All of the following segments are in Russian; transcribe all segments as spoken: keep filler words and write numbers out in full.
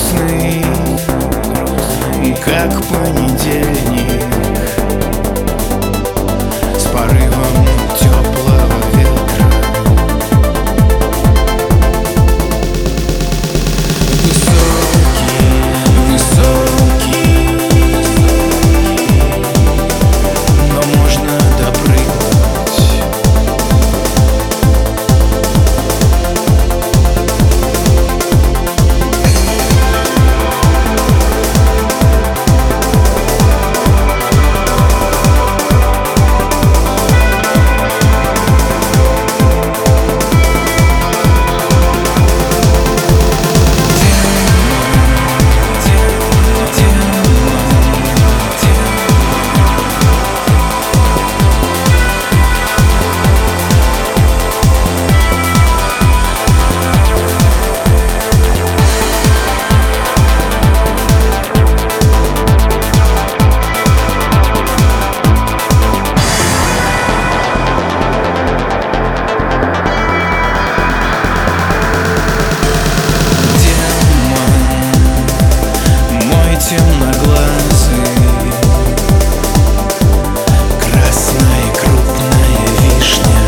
грустный, как понедельник, с порывом теплого ветра. Высокий, высокий, но можно допрыгнуть. Темноглазый, красная крупная вишня,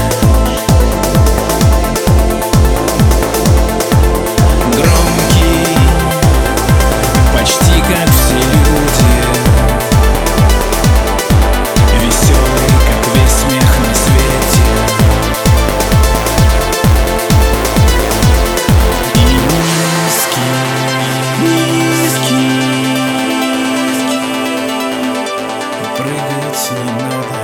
громкий, почти как все люди, веселый, как весь смех на свете, и низкий, низкий. Прыгать не надо.